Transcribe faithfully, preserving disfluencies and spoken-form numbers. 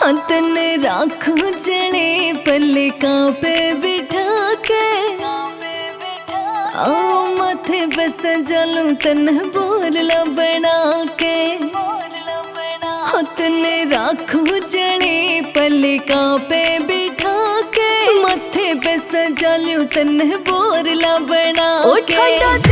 तन राखू जले पल्लिका पे बिठा के, आओ माथे पे सजालू तन बोरला बना के। तन राखू जले पल्लिका पे बिठा के, माथे पे सजालू तन बोरला बना के।